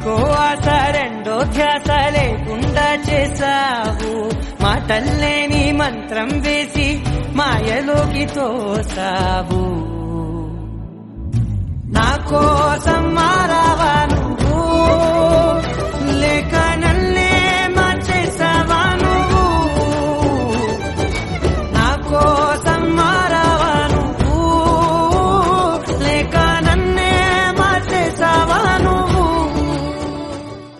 ఒకటో ఆశ రెండో ధ్యాస లేకుండా చేసావు, మాటల్లేని మంత్రం వేసి మాయలోకి తోసావు. నా కోసం మారావాను